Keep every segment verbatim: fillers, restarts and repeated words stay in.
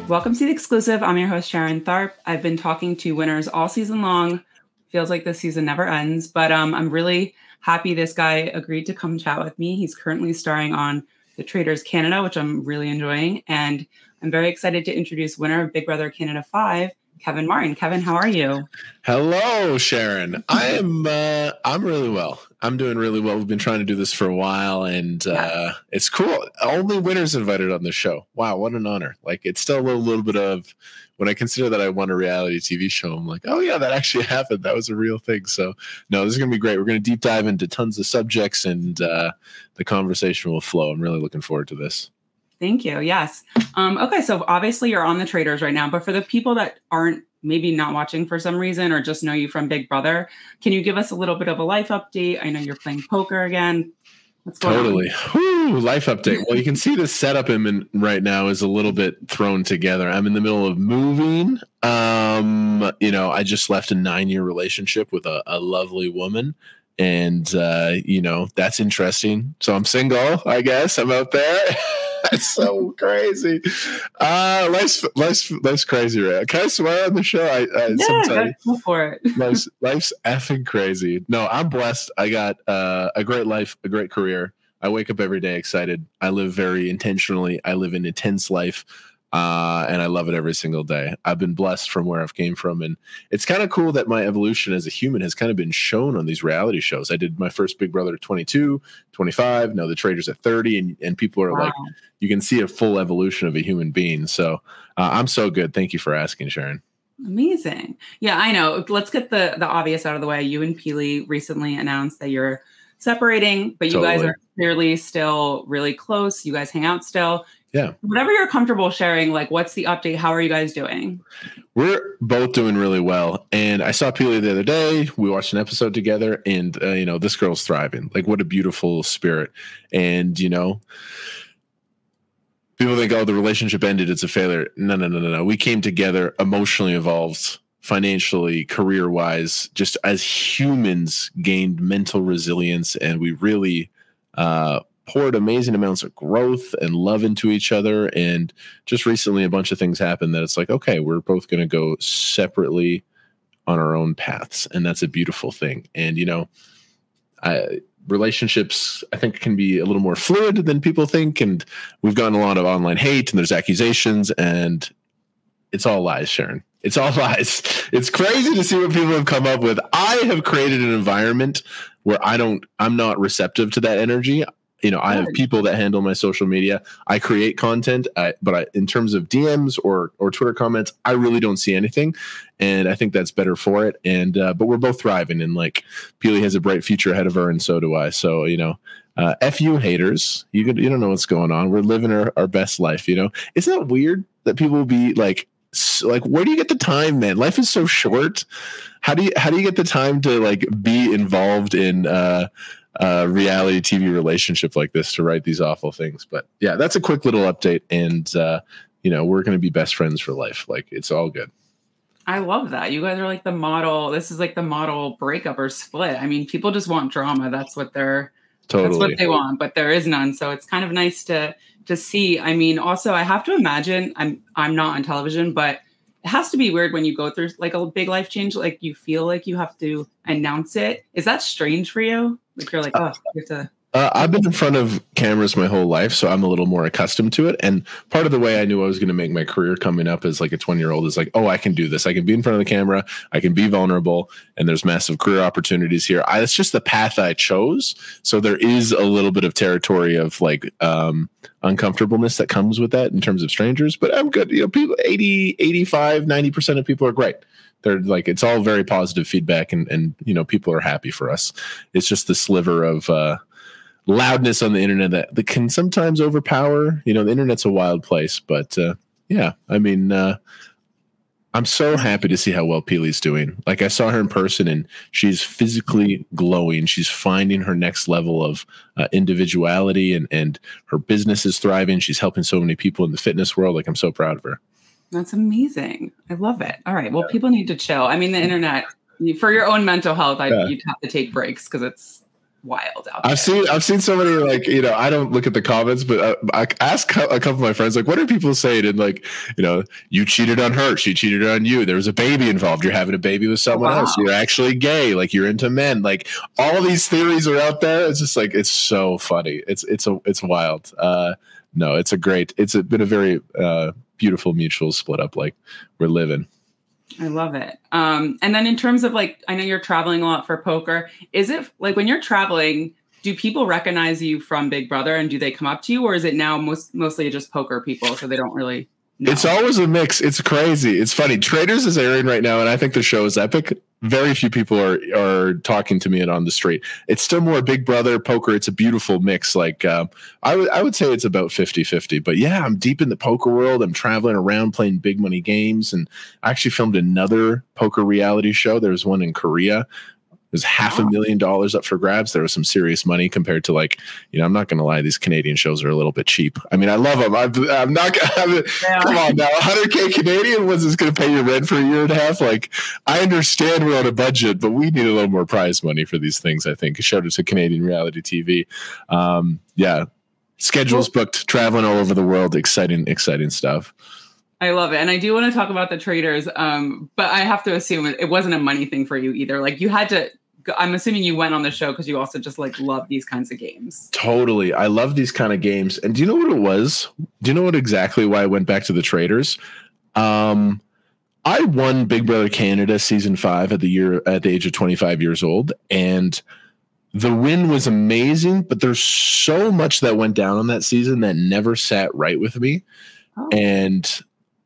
Welcome to The Exclusive. I'm your host, Sharon Tharp. I've been talking to winners all season long. Feels like this season never ends, but um, I'm really happy this guy agreed to come chat with me. He's currently starring on The Traitors Canada, which I'm really enjoying. And I'm very excited to introduce winner of Big Brother Canada five, Kevin Martin. Kevin, how are you? Hello, Sharon. I am. Uh, I'm really well. I'm doing really well. We've been trying to do this for a while, and uh, yeah. It's cool. Only winners invited on the show. Wow, what an honor! Like, it's still a little, little bit of when I consider that I won a reality T V show. I'm like, oh yeah, that actually happened. That was a real thing. So, no, this is gonna be great. We're gonna deep dive into tons of subjects, and uh, the conversation will flow. I'm really looking forward to this. Thank you. Yes. Um, okay, so obviously you're on The Traitors right now, but for the people that aren't maybe not watching for some reason or just know you from Big Brother, can you give us a little bit of a life update? I know you're playing poker again. What's going totally. on? Woo, life update. Well, you can see the setup I'm in right now is a little bit thrown together. I'm in the middle of moving. Um, you know, I just left a nine-year relationship with a, a lovely woman. And, uh, you know, that's interesting. So I'm single, I guess. I'm out there. That's so crazy. Uh, life's, life's, life's crazy, right? Can I swear on the show? I, I yeah, sometimes, go for it. life's, life's effing crazy. No, I'm blessed. I got uh, a great life, a great career. I wake up every day excited. I live very intentionally. I live an intense life. Uh, and I love it every single day. I've been blessed from where I've came from. And it's kind of cool that my evolution as a human has kind of been shown on these reality shows. I did my first Big Brother at twenty-two, twenty-five, now The Traitors at thirty. And, and people are wow. like, you can see a full evolution of a human being. So uh, I'm so good. Thank you for asking, Sharon. Amazing. Yeah, I know. Let's get the, the obvious out of the way. You and Peely recently announced that you're separating, but you totally. guys are clearly still really close. You guys hang out still. Yeah. Whatever you're comfortable sharing, like, what's the update? How are you guys doing? We're both doing really well. And I saw Peely the other day. We watched an episode together, and, uh, you know, this girl's thriving. Like, what a beautiful spirit. And, you know, people think, oh, the relationship ended. It's a failure. No, no, no, no, no. We came together, emotionally evolved, financially, career-wise, just as humans gained mental resilience. And we really uh poured amazing amounts of growth and love into each other. And just recently, a bunch of things happened that it's like, okay, we're both going to go separately on our own paths. And that's a beautiful thing. And, you know, I, relationships, I think, can be a little more fluid than people think. And we've gotten a lot of online hate, and there's accusations, and it's all lies, Sharon. It's all lies. It's crazy to see what people have come up with. I have created an environment where I don't, I'm not receptive to that energy. You know, I have people that handle my social media. I create content, I, but I, in terms of D Ms or or Twitter comments, I really don't see anything, and I think that's better for it. And uh, but we're both thriving, and like Peely has a bright future ahead of her, and so do I. So you know, uh, f you haters, you could, you don't know what's going on. We're living our, our best life. You know, isn't that weird that people will be like, like, where do you get the time, man? Life is so short. How do you how do you get the time to like be involved in uh Uh, reality T V relationship like this to write these awful things? But yeah, that's a quick little update. And, uh, you know, we're going to be best friends for life. Like, it's all good. I love that. You guys are like the model. This is like the model breakup or split. I mean, people just want drama. That's what they're, totally. That's what they want, but there is none. So it's kind of nice to, to see. I mean, also I have to imagine I'm, I'm not on television, but it has to be weird when you go through like a big life change. Like you feel like you have to announce it. Is that strange for you? Like you're like, oh, you have to. Uh, I've been in front of cameras my whole life, so I'm a little more accustomed to it. And part of the way I knew I was going to make my career coming up as like a twenty-year-old is like, oh, I can do this. I can be in front of the camera. I can be vulnerable, and there's massive career opportunities here. I, it's just the path I chose. So there is a little bit of territory of like um, uncomfortableness that comes with that in terms of strangers. But I'm good. You know, people, eighty, eighty-five, ninety percent of people are great. They're like, it's all very positive feedback, and, and, you know, people are happy for us. It's just the sliver of uh, loudness on the internet that, that can sometimes overpower. You know, the internet's a wild place, but uh, yeah, I mean, uh, I'm so happy to see how well Peely's doing. Like, I saw her in person, and she's physically glowing. She's finding her next level of uh, individuality, and, and her business is thriving. She's helping so many people in the fitness world. Like, I'm so proud of her. That's amazing. I love it. All right. Well, yeah. People need to chill. I mean, the internet, for your own mental health, I, yeah. you'd have to take breaks because it's wild out there. I've seen I've seen so many, like, you know, I don't look at the comments, but uh, I ask a couple of my friends, like, what are people saying? And like, you know, you cheated on her, she cheated on you. There was a baby involved. You're having a baby with someone wow. else. You're actually gay. Like, you're into men. Like, all these theories are out there. It's just like, it's so funny. It's it's a it's wild. Uh, no, it's a great. It's a, been a very uh, beautiful mutual split up. Like, we're living. I love it. Um, and then in terms of, like, I know you're traveling a lot for poker. Is it like when you're traveling, do people recognize you from Big Brother and do they come up to you, or is it now most mostly just poker people so they don't really know? It's always a mix. It's crazy. It's funny. Traitors is airing right now, and I think the show is epic. Very few people are are talking to me and on the street. It's still more Big Brother, poker. It's a beautiful mix. Like, uh, I would I would say it's about fifty-fifty. But yeah, I'm deep in the poker world. I'm traveling around playing big money games, and I actually filmed another poker reality show. There was one in Korea. There's half a million dollars up for grabs. There was some serious money compared to, like, you know, I'm not going to lie, these Canadian shows are a little bit cheap. I mean, I love them. I'm, I'm not going to, yeah. Come on now, one hundred K Canadian, was this going to pay your rent for a year and a half? Like, I understand we're on a budget, but we need a little more prize money for these things, I think. Shout out to Canadian reality T V. Um, yeah. Schedules booked, traveling all over the world. Exciting, exciting stuff. I love it. And I do want to talk about the Traitors, um, but I have to assume it, it wasn't a money thing for you either. Like, you had to, I'm assuming you went on the show because you also just, like, love these kinds of games. Totally. I love these kind of games. And do you know what it was? Do you know what exactly why I went back to the Traitors? Um, I won Big Brother Canada season five at the year at the age of twenty-five years old. And the win was amazing, but there's so much that went down on that season that never sat right with me. Oh. And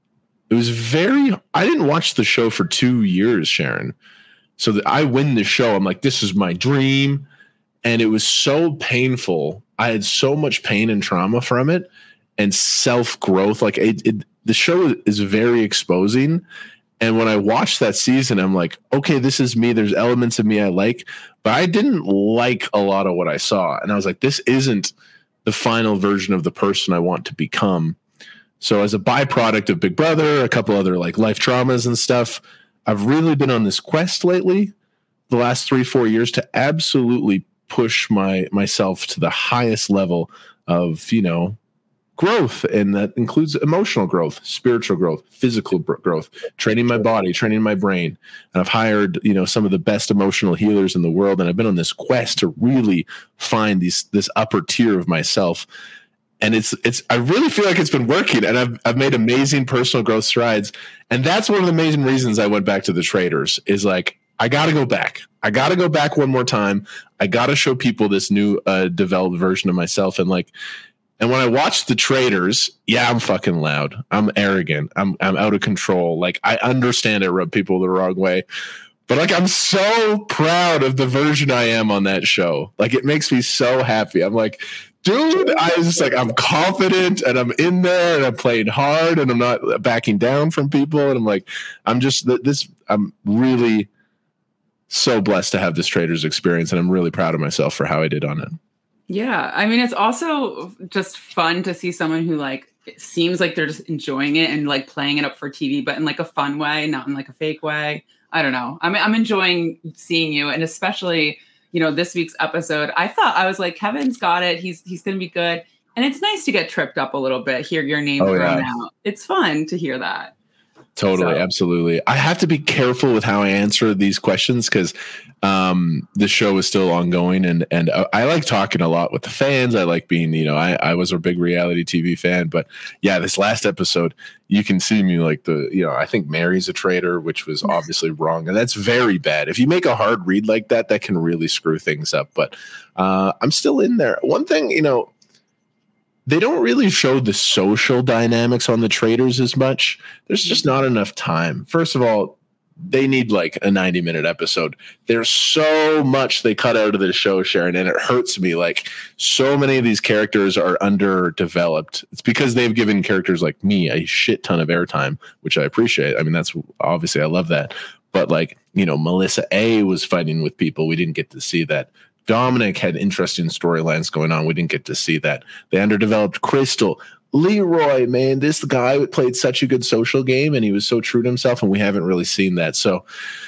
it was very, I didn't watch the show for two years, Sharon. So that I win the show, I'm like, this is my dream. And it was so painful. I had so much pain and trauma from it and self-growth. Like, it, it, the show is very exposing. And when I watched that season, I'm like, okay, this is me. There's elements of me I like, but I didn't like a lot of what I saw. And I was like, this isn't the final version of the person I want to become. So as a byproduct of Big Brother, a couple other, like, life traumas and stuff, I've really been on this quest lately, the last three, four years, to absolutely push my myself to the highest level of, you know, growth. And that includes emotional growth, spiritual growth, physical growth, training my body, training my brain. And I've hired, you know, some of the best emotional healers in the world. And I've been on this quest to really find these this upper tier of myself. And it's it's I really feel like it's been working, and I've I've made amazing personal growth strides. And that's one of the amazing reasons I went back to the Traitors, is like, I got to go back. I got to go back one more time. I got to show people this new uh, developed version of myself. And like, and when I watched the Traitors, yeah, I'm fucking loud. I'm arrogant. I'm I'm out of control. Like, I understand it rub people the wrong way. But like, I'm so proud of the version I am on that show. Like, it makes me so happy. I'm like, dude, I was just like, I'm confident and I'm in there and I'm playing hard and I'm not backing down from people. And I'm like, I'm just this, I'm really so blessed to have this Traitors experience. And I'm really proud of myself for how I did on it. Yeah. I mean, it's also just fun to see someone who, like, it seems like they're just enjoying it and, like, playing it up for T V, but in, like, a fun way, not in, like, a fake way. I don't know. I mean, I'm enjoying seeing you, and especially, you know, this week's episode. I thought, I was like, Kevin's got it. He's he's going to be good. And it's nice to get tripped up a little bit, hear your name oh, thrown yeah. out. It's fun to hear that. Totally. So. Absolutely. I have to be careful with how I answer these questions because um, the show is still ongoing. And, and I like talking a lot with the fans. I like being, you know, I, I was a big reality T V fan. But yeah, this last episode, you can see me like the, you know, I think Mary's a traitor, which was obviously wrong. And that's very bad. If you make a hard read like that, that can really screw things up. But uh, I'm still in there. One thing, you know, they don't really show the social dynamics on the Traitors as much. There's just not enough time. First of all, they need like a ninety minute episode. There's so much they cut out of the show, Sharon, and it hurts me. Like, so many of these characters are underdeveloped. It's because they've given characters like me a shit ton of airtime, which I appreciate. I mean, that's obviously I love that. But like, you know, Melissa A was fighting with people. We didn't get to see that. Dominic had interesting storylines going on. We didn't get to see that. They underdeveloped Crystal. Leroy, man, this guy played such a good social game and he was so true to himself, and we haven't really seen that. So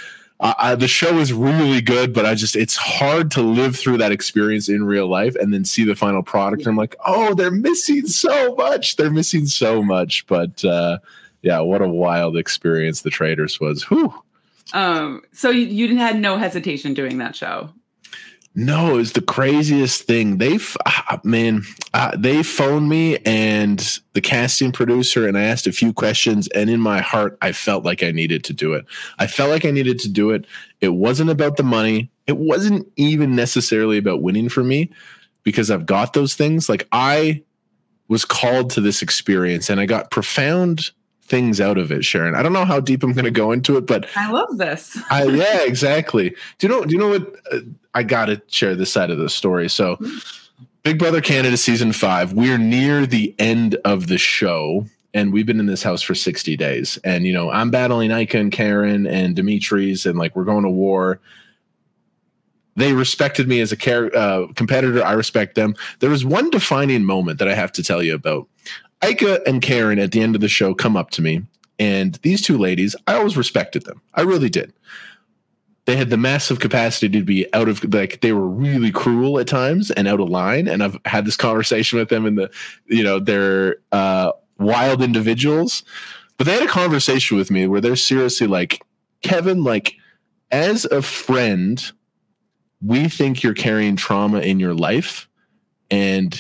Uh, I, the show is really good, but I just, it's hard to live through that experience in real life and then see the final product. And I'm like, oh, they're missing so much. They're missing so much. But uh, yeah, what a wild experience The Traitors was. Whew. Um, so you, you had no hesitation doing that show? No, it was the craziest thing. They, uh, man, uh, they phoned me and the casting producer, and I asked a few questions. And in my heart, I felt like I needed to do it. I felt like I needed to do it. It wasn't about the money. It wasn't even necessarily about winning for me, because I've got those things. Like, I was called to this experience, and I got profound things out of it, Sharon. I don't know how deep I'm going to go into it, but I love this. I, yeah, exactly. Do you know? Do you know what? Uh, I got to share this side of the story. So, Big Brother Canada season five. We're near the end of the show, and we've been in this house for sixty days. And you know, I'm battling Ika and Karen and Dimitris, and like we're going to war. They respected me as a car- uh, competitor. I respect them. There was one defining moment that I have to tell you about. Ika and Karen at the end of the show come up to me, and these two ladies, I always respected them. I really did. They had the massive capacity to be out of, like, they were really cruel at times and out of line. And I've had this conversation with them, in the, you know, they're uh, wild individuals. But they had a conversation with me where they're seriously like, Kevin, like, as a friend, we think you're carrying trauma in your life, and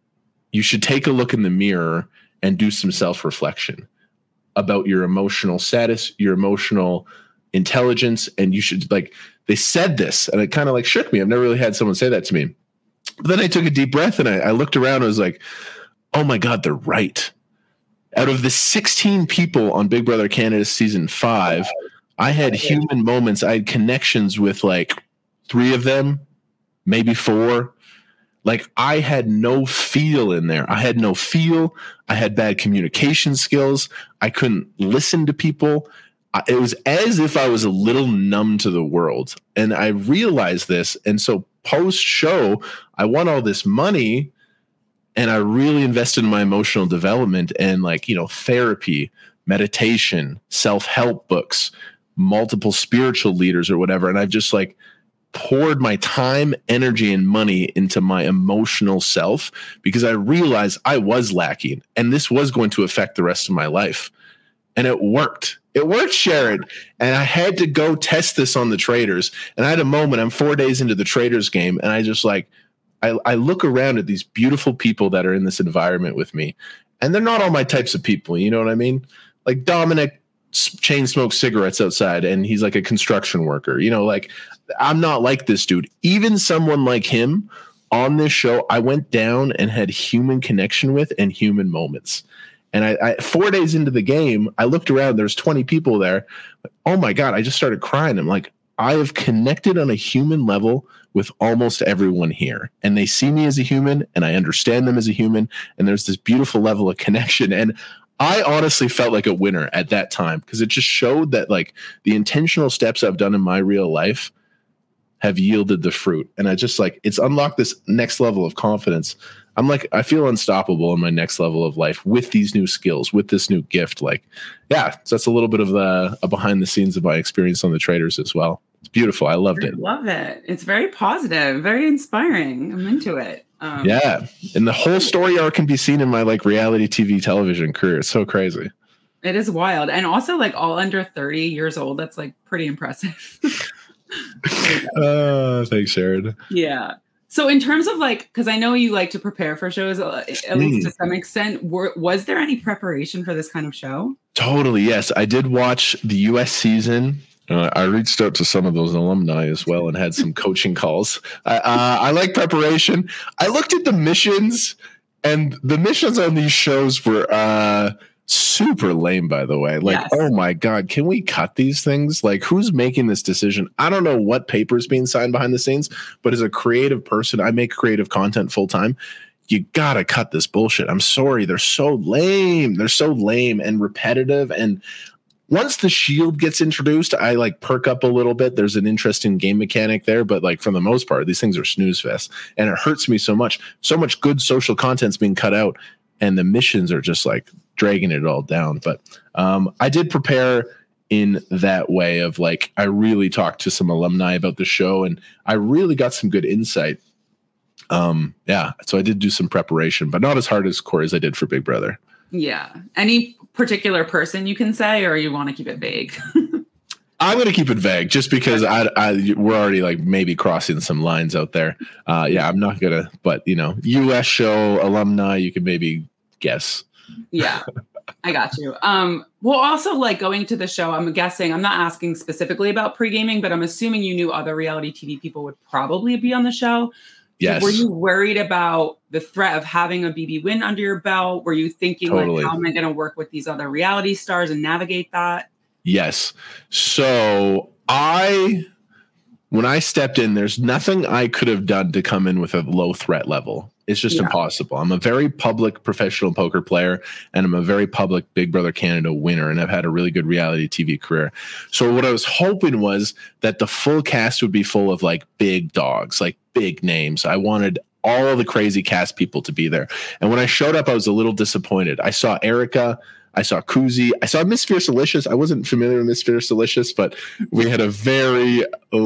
you should take a look in the mirror and do some self-reflection about your emotional status, your emotional intelligence. And you should, like, they said this, and it kind of like shook me. I've never really had someone say that to me. But then I took a deep breath, and I, I looked around and I was like, oh my God, they're right. Out of the sixteen people on Big Brother Canada season five, I had human moments. I had connections with like three of them, maybe four. Like, I had no feel in there. I had no feel. I had bad communication skills. I couldn't listen to people. I, it was as if I was a little numb to the world. And I realized this. And so post show, I won all this money, and I really invested in my emotional development and, like, you know, therapy, meditation, self-help books, multiple spiritual leaders or whatever. And I've just like poured my time, energy, and money into my emotional self, because I realized I was lacking, and this was going to affect the rest of my life. And it worked. It worked, Sharon. And I had to go test this on the Traitors. And I had a moment, I'm four days into the Traitors game, and I just like, I, I look around at these beautiful people that are in this environment with me, and they're not all my types of people. You know what I mean? Like, Dominic chain smokes cigarettes outside, and he's like a construction worker. You know, like, I'm not like this dude. Even someone like him on this show, I went down and had human connection with and human moments. And I, I four days into the game, I looked around, there's twenty people there. Oh my God, I just started crying. I'm like, I have connected on a human level with almost everyone here. And they see me as a human, and I understand them as a human. And there's this beautiful level of connection. And I honestly felt like a winner at that time, because it just showed that, like, the intentional steps I've done in my real life have yielded the fruit. And I just, like, it's unlocked this next level of confidence. I'm like, I feel unstoppable in my next level of life with these new skills, with this new gift. Like, yeah, so that's a little bit of the a behind the scenes of my experience on the Traitors as well. It's beautiful. I loved it. I love it. It's very positive, very inspiring. I'm into it. Um, yeah. And the whole story arc can be seen in my, like, reality T V television career. It's so crazy. It is wild. And also, like, all under thirty years old. That's, like, pretty impressive. uh, thanks, Sharon. Yeah. So in terms of, like, because I know you like to prepare for shows, uh, at mm. least to some extent, were, was there any preparation for this kind of show? Totally, yes. I did watch the U S season. Uh, I reached out to some of those alumni as well and had some coaching calls. Uh, uh, I like preparation. I looked at the missions, and the missions on these shows were uh, super lame, by the way. Like, yes. Oh my God, can we cut these things? Like, who's making this decision? I don't know what paper's being signed behind the scenes, but as a creative person, I make creative content full time. You gotta cut this bullshit. I'm sorry. They're so lame. They're so lame and repetitive. And once the shield gets introduced, I like perk up a little bit. There's an interesting game mechanic there, but like for the most part, these things are snooze fest, and it hurts me so much. So much good social content's being cut out, and the missions are just like dragging it all down. But um, I did prepare in that way of like, I really talked to some alumni about the show and I really got some good insight. Um, yeah. So I did do some preparation, but not as hard as Corey as I did for Big Brother. Yeah. Any particular person you can say, or you want to keep it vague? I'm going to keep it vague just because I, I, we're already like maybe crossing some lines out there. Uh, yeah, I'm not going to, but you know, U S show alumni, you can maybe guess. Yeah, I got you. Um, well, also like going to the show, I'm guessing, I'm not asking specifically about pre-gaming, but I'm assuming you knew other reality T V people would probably be on the show. Yes. Were you worried about the threat of having a B B win under your belt? Were you thinking Totally. like, how am I going to work with these other reality stars and navigate that? Yes. So I, when I stepped in, there's nothing I could have done to come in with a low threat level. It's just yeah. impossible. I'm a very public professional poker player, and I'm a very public Big Brother Canada winner, and I've had a really good reality T V career. So what I was hoping was that the full cast would be full of like big dogs, like big names. I wanted all of the crazy cast people to be there. And when I showed up, I was a little disappointed. I saw Erica, I saw Kuzi, I saw Miss Fierce Delicious. I wasn't familiar with Miss Fierce Delicious, but we had a very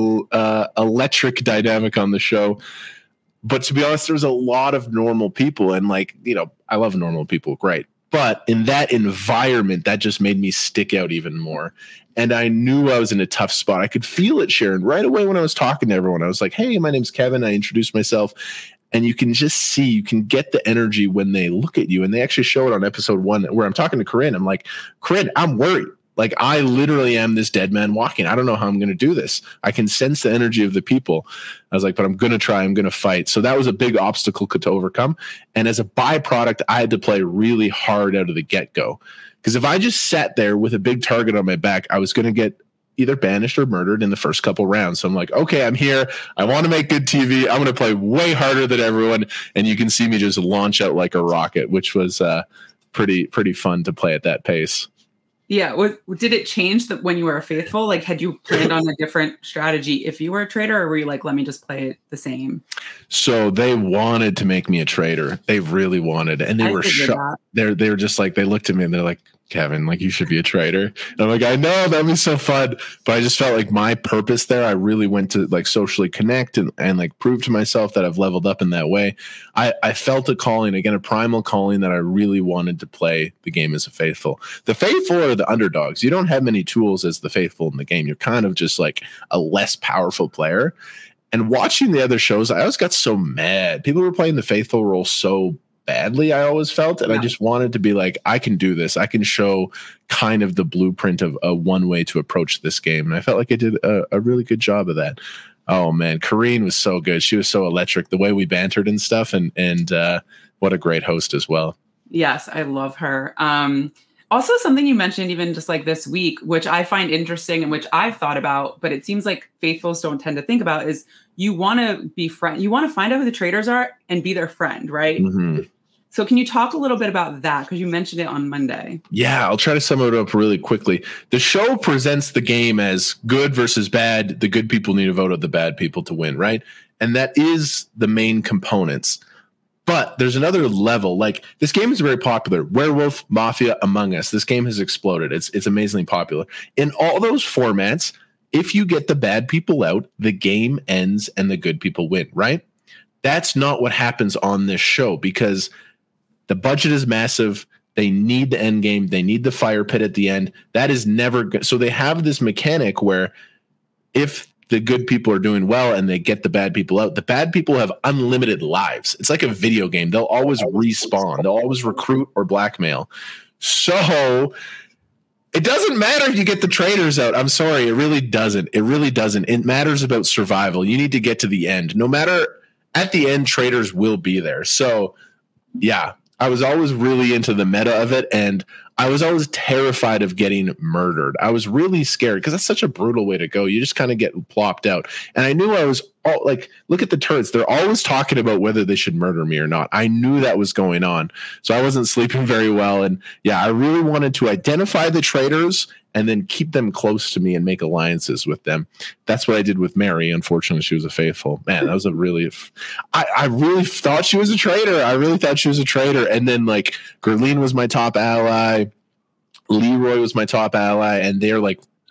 uh, electric dynamic on the show. But to be honest, there was a lot of normal people, and like, you know, I love normal people, great. But in that environment, that just made me stick out even more. And I knew I was in a tough spot. I could feel it, Sharon, right away when I was talking to everyone. I was like, hey, my name's Kevin. I introduced myself. And you can just see, you can get the energy when they look at you. And they actually show it on episode one where I'm talking to Corinne. I'm like, Corinne, I'm worried. Like, I literally am this dead man walking. I don't know how I'm going to do this. I can sense the energy of the people. I was like, but I'm going to try. I'm going to fight. So that was a big obstacle to overcome. And as a byproduct, I had to play really hard out of the get-go. Because if I just sat there with a big target on my back, I was going to get either banished or murdered in the first couple rounds. So I'm like, okay, I'm here. I want to make good T V. I'm going to play way harder than everyone. And you can see me just launch out like a rocket, which was uh, pretty, pretty fun to play at that pace. Yeah. What, did it change that when you were a faithful? Like, had you planned on a different strategy if you were a traitor, or were you like, let me just play it the same? So they wanted to make me a traitor. They really wanted, and they I were shocked. They're they're just like, they looked at me and they're like, Kevin, like, you should be a traitor. And I'm like, I know, that'd be so fun. But I just felt like my purpose there, I really went to like socially connect and, and like prove to myself that I've leveled up in that way. I, I felt a calling, again, a primal calling that I really wanted to play the game as a faithful. The faithful are the underdogs. You don't have many tools as the faithful in the game. You're kind of just like a less powerful player. And watching the other shows, I always got so mad. People were playing the faithful role so badly, I always felt, and yeah. I just wanted to be like, I can do this. I can show kind of the blueprint of a one way to approach this game, and I felt like I did a, a really good job of that. Oh man, Karine was so good. She was so electric. The way we bantered and stuff, and and uh, what a great host as well. Yes, I love her. Um, also, something you mentioned even just like this week, which I find interesting and which I've thought about, but it seems like faithfuls don't tend to think about, is you want to be friend. You want to find out who the traitors are and be their friend, right? Mm-hmm. So can you talk a little bit about that? Because you mentioned it on Monday. Yeah, I'll try to sum it up really quickly. The show presents the game as good versus bad. The good people need to vote out the bad people to win, right? And that is the main components. But there's another level. Like, this game is very popular. Werewolf, Mafia, Among Us. This game has exploded. It's it's amazingly popular. In all those formats, if you get the bad people out, the game ends and the good people win, right? That's not what happens on this show, because the budget is massive. They need the end game. They need the fire pit at the end. That is never good. So they have this mechanic where if the good people are doing well and they get the bad people out, the bad people have unlimited lives. It's like a video game. They'll always respawn. They'll always recruit or blackmail. So it doesn't matter if you get the traitors out. I'm sorry. It really doesn't. It really doesn't. It matters about survival. You need to get to the end. No matter, at the end, traitors will be there. So yeah, I was always really into the meta of it, and I was always terrified of getting murdered. I was really scared because that's such a brutal way to go. You just kind of get plopped out. And I knew I was all, like, look at the turrets. They're always talking about whether they should murder me or not. I knew that was going on. So I wasn't sleeping very well. And yeah, I really wanted to identify the traitors and then keep them close to me and make alliances with them. That's what I did with Mary. Unfortunately, she was a faithful. Man, that was a really, I, I really thought she was a traitor. I really thought she was a traitor. And then like Gerline was my top ally. Leroy was my top ally. And they're like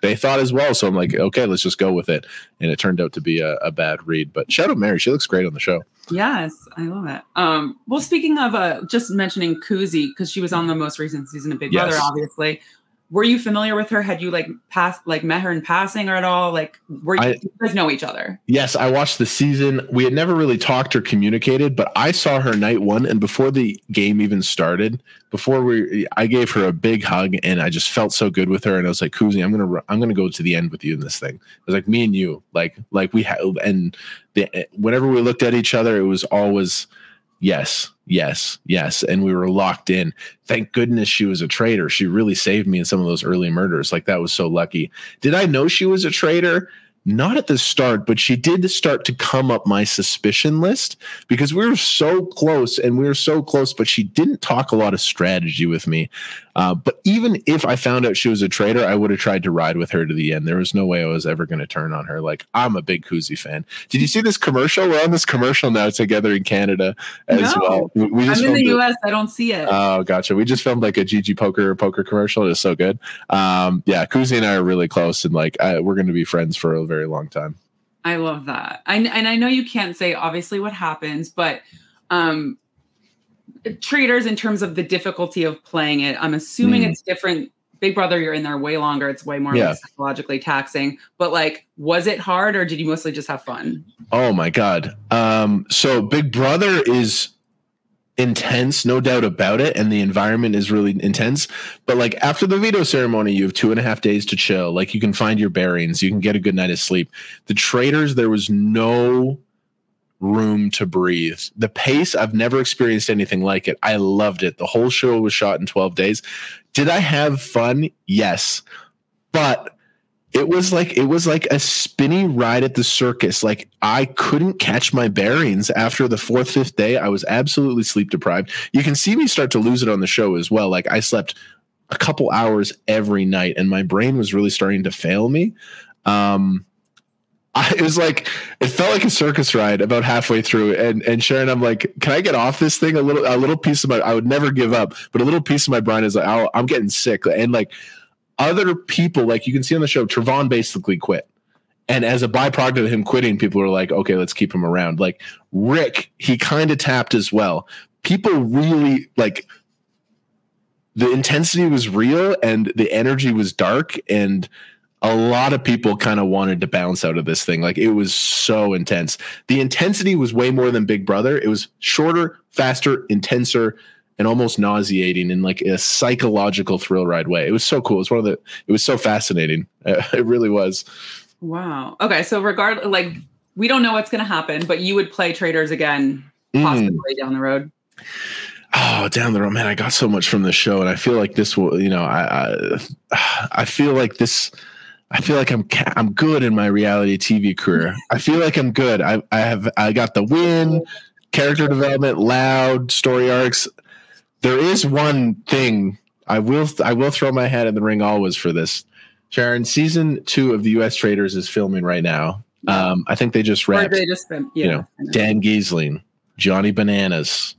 they thought as well. So I'm like, okay, let's just go with it. And it turned out to be a, a bad read. But shout out Mary. She looks great on the show. Yes, I love it. Um, well, speaking of uh, just mentioning Kuzi, because she was on the most recent season of Big yes. Brother, obviously. Were you familiar with her? Had you like passed, like met her in passing or at all? Like, were you, I, you guys know each other? Yes, I watched the season. We had never really talked or communicated, but I saw her night one, and before the game even started, before we, I gave her a big hug, and I just felt so good with her. And I was like, Kuzi, I'm gonna, I'm gonna go to the end with you in this thing. It was like me and you, like, like we had, and the, whenever we looked at each other, it was always yes. Yes, yes. And we were locked in. Thank goodness she was a traitor. She really saved me in some of those early murders. Like, that was so lucky. Did I know she was a traitor? Not at the start, but she did start to come up my suspicion list because we were so close and we were so close, but she didn't talk a lot of strategy with me. Uh, but even if I found out she was a traitor, I would have tried to ride with her to the end. There was no way I was ever going to turn on her. Like, I'm a big Kuzi fan. Did you see this commercial? We're on this commercial now together in Canada as no. well. We, we just I'm in the U S. It. I don't see it. Oh, gotcha. We just filmed like a G G poker poker commercial. It was so good. Um, yeah, Kuzi and I are really close, and like I, we're going to be friends for a very long time. I love that. I, and I know you can't say obviously what happens, but um, traitors in terms of the difficulty of playing it, I'm assuming mm. it's different. Big Brother, you're in there way longer. It's way more yeah. like psychologically taxing. But like, was it hard, or did you mostly just have fun? Oh my God. Um, so Big Brother is intense, no doubt about it, and the environment is really intense. But like after the veto ceremony, you have two and a half days to chill. Like you can find your bearings, you can get a good night of sleep. The traitors, there was no room to breathe. The pace, I've never experienced anything like it. I loved it. The whole show was shot in twelve days. Did I have fun? Yes. But it was like it was like a spinny ride at the circus. Like I couldn't catch my bearings after the fourth, fifth day. I was absolutely sleep deprived. You can see me start to lose it on the show as well. Like I slept a couple hours every night, and my brain was really starting to fail me. Um, I, it was like it felt like a circus ride about halfway through. And and Sharon, I'm like, can I get off this thing? A little a little piece of my I would never give up, but a little piece of my brain is like, oh, I'm getting sick. And like other people, like you can see on the show, Trevon basically quit. And as a byproduct of him quitting, people were like, okay, let's keep him around. Like Rick, he kind of tapped as well. People really like the intensity was real and the energy was dark, and a lot of people kind of wanted to bounce out of this thing. Like it was so intense. The intensity was way more than Big Brother. It was shorter, faster, intenser, and almost nauseating in like a psychological thrill ride way. It was so cool. It was one of the, it was so fascinating. Uh, it really was. Wow. Okay. So regardless, like we don't know what's going to happen, but you would play Traitors again, possibly mm. down the road. Oh, down the road, man. I got so much from this show, and I feel like this will, you know, I, I, I feel like this, I feel like I'm, I'm good in my reality T V career. I feel like I'm good. I, I have, I got the win, character development, loud story arcs. There is one thing I will I will throw my hat in the ring always for this. Sharon, season two of the U S Traitors is filming right now. Um, I think they just wrapped. They just been, yeah, you know, Dan Gheesling, Johnny Bananas.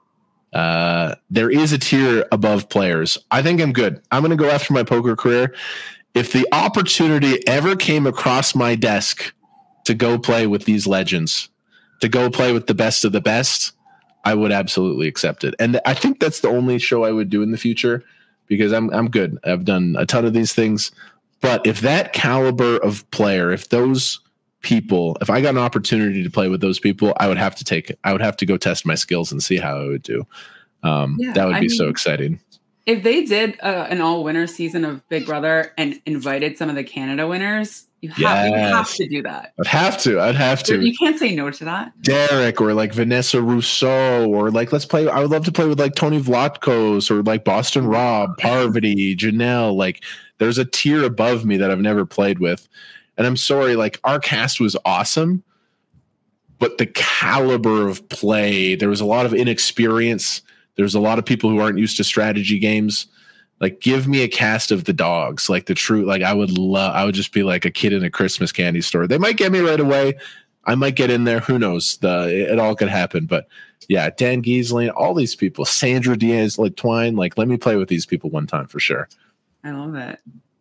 Uh, there is a tier above players. I think I'm good. I'm going to go after my poker career. If the opportunity ever came across my desk to go play with these legends, to go play with the best of the best, I would absolutely accept it. And I think that's the only show I would do in the future because I'm I'm good. I've done a ton of these things. But if that caliber of player, if those people, if I got an opportunity to play with those people, I would have to take I would have to go test my skills and see how I would do. Um, yeah, that would be I mean, so exciting. If they did uh, an all-winner season of Big Brother and invited some of the Canada winners, you have, yes. you have to do that. I'd have to. I'd have to. You can't say no to that. Derek or like Vanessa Rousseau or like let's play. I would love to play with like Tony Vlatkos or like Boston Rob, Parvati, Janelle. Like there's a tier above me that I've never played with. And I'm sorry, like our cast was awesome, but the caliber of play, there was a lot of inexperience. There's a lot of people who aren't used to strategy games. Like, give me a cast of the dogs, like the true, like I would love, I would just be like a kid in a Christmas candy store. They might get me right away. I might get in there. Who knows? The, it, it all could happen. But yeah, Dan Gheesling, all these people, Sandra Diaz, like Twine, like let me play with these people one time for sure. I love it.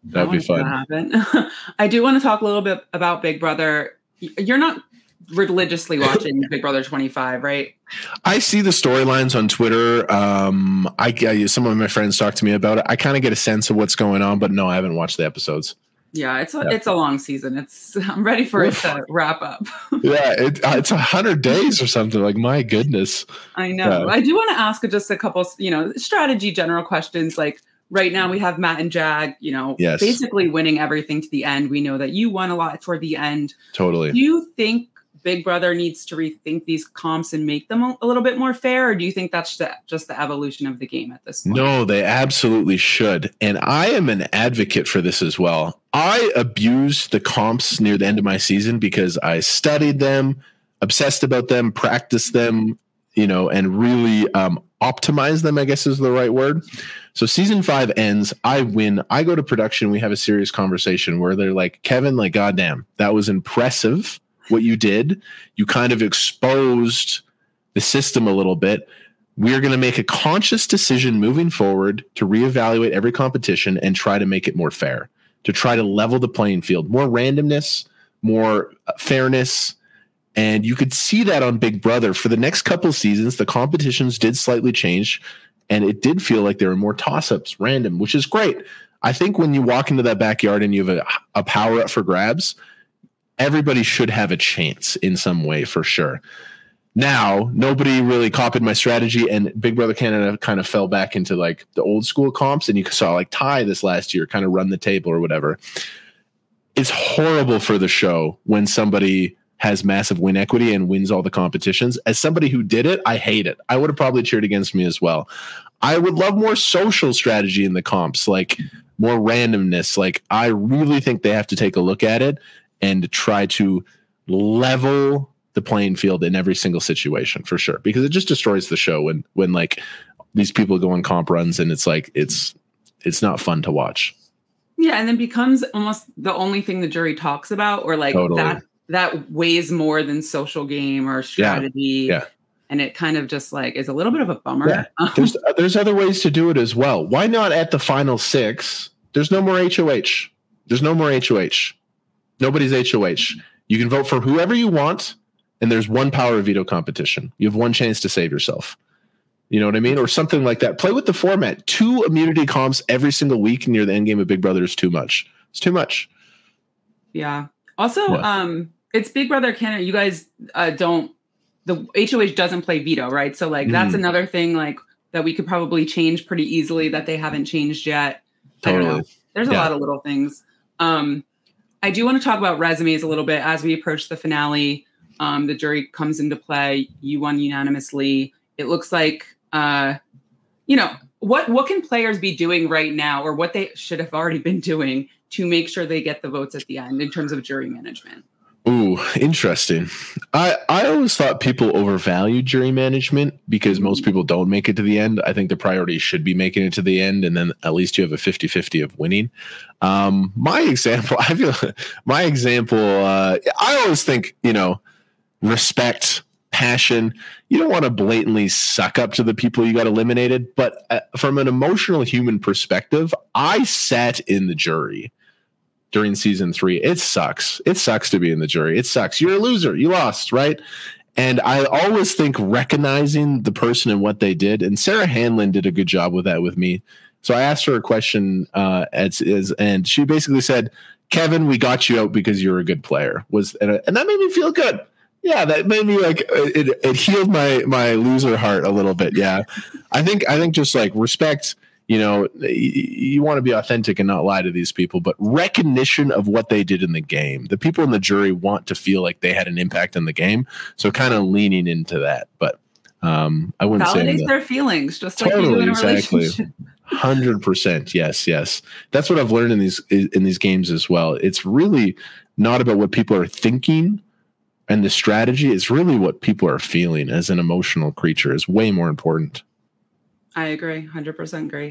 That'd be fun. Happen. I do want to talk a little bit about Big Brother. You're not religiously watching Big Brother twenty-five, right? I see the storylines on Twitter. Um, I, I some of my friends talk to me about it. I kind of get a sense of what's going on, but no, I haven't watched the episodes. Yeah, it's a, yeah. it's a long season. It's I'm ready for it to wrap up. yeah, it, uh, it's a hundred days or something. Like, my goodness. I know. Yeah. I do want to ask just a couple, you know, strategy general questions. Like, right now we have Matt and Jag, you know, yes. basically winning everything to the end. We know that you won a lot toward the end. Totally. Do you think Big Brother needs to rethink these comps and make them a, a little bit more fair? Or do you think that's the, just the evolution of the game at this point? No, they absolutely should. And I am an advocate for this as well. I abused the comps near the end of my season because I studied them, obsessed about them, practiced them, you know, and really um, optimized them, I guess is the right word. So season five ends, I win, I go to production, we have a serious conversation where they're like, Kevin, like, goddamn, that was impressive what you did. You kind of exposed the system a little bit. We're going to make a conscious decision moving forward to reevaluate every competition and try to make it more fair, to try to level the playing field, more randomness, more fairness. And you could see that on Big Brother. For the next couple seasons, the competitions did slightly change, and it did feel like there were more toss-ups, random, which is great. I think when you walk into that backyard and you have a, a power up for grabs, everybody should have a chance in some way for sure. Now, nobody really copied my strategy, and Big Brother Canada kind of fell back into like the old school comps, and you saw like Ty this last year kind of run the table or whatever. It's horrible for the show when somebody has massive win equity and wins all the competitions. As somebody who did it, I hate it. I would have probably cheered against me as well. I would love more social strategy in the comps, like more randomness. Like, I really think they have to take a look at it and try to level the playing field in every single situation for sure, because it just destroys the show when, when like these people go on comp runs and it's like, it's, it's not fun to watch. Yeah. And then becomes almost the only thing the jury talks about, or like totally. that, that weighs more than social game or strategy. Yeah. yeah. And it kind of just like is a little bit of a bummer. Yeah. There's, there's other ways to do it as well. Why not at the final six? There's no more H O H. There's no more H O H. Nobody's H O H. You can vote for whoever you want, and there's one power veto competition. You have one chance to save yourself. You know what I mean? Or something like that. Play with the format. Two immunity comps every single week near the end game of Big Brother is too much. It's too much. Yeah. Also, what? um, it's Big Brother Canada. You guys uh, don't, the H O H doesn't play veto, right? So like, that's mm. another thing like that we could probably change pretty easily that they haven't changed yet. Totally. I don't know. There's a yeah. lot of little things. Um, I do want to talk about resumes a little bit as we approach the finale. Um, the jury comes into play. You won unanimously. It looks like, uh, you know, what what can players be doing right now, or what they should have already been doing to make sure they get the votes at the end in terms of jury management? Ooh, interesting. I, I always thought people overvalue jury management because most people don't make it to the end. I think the priority should be making it to the end, and then at least you have a fifty-fifty of winning. Um, my example, I feel my example, uh, I always think, you know, respect, passion. You don't want to blatantly suck up to the people you got eliminated, but uh, from an emotional human perspective, I sat in the jury during season three. It sucks. It sucks to be in the jury. It sucks. You're a loser. You lost, right? And I always think recognizing the person and what they did, and Sarah Hanlon did a good job with that with me. So I asked her a question, uh, as, as, and she basically said, Kevin, we got you out because you're a good player. Was and, and that made me feel good. Yeah, that made me like it, it healed my my loser heart a little bit. Yeah, I think I think just like respect. You know, you, you want to be authentic and not lie to these people, but recognition of what they did in the game. The people in the jury want to feel like they had an impact in the game, so kind of leaning into that. But um, I wouldn't say validate their feelings, just like totally, you do in a exactly. relationship. Hundred percent, yes, yes. That's what I've learned in these in these games as well. It's really not about what people are thinking and the strategy. It's really what people are feeling as an emotional creature is way more important. I agree. one hundred percent agree.